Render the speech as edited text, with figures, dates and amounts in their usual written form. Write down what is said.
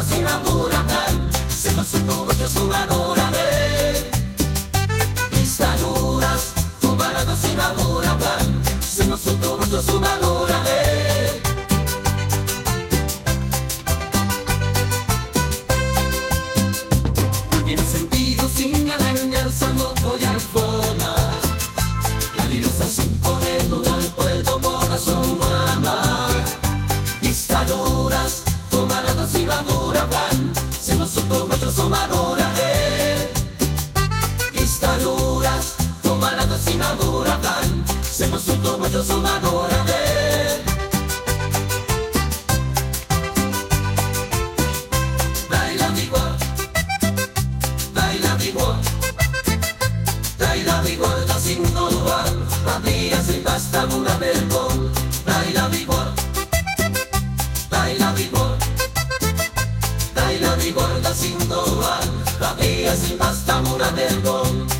sinaburakan sa masutubot na sumanurame. Pistaduras, tumalado sinaburakan sa masutubot na sumanurame. Tiene sentido sin arañar sa moto y arfona. Calidosa sin poner dudar por el corazón humana. Pistaduras, tumalado sinaburakan sa masutubot na sumanurame. Pistaduras, tumalado sinaburakan sa masutubot na sumanurame. Baila mi guapa, baila mi guarda sin dudar, a días y basta una vergón. Baila mi guarda sin dudar, a días y basta una vergón.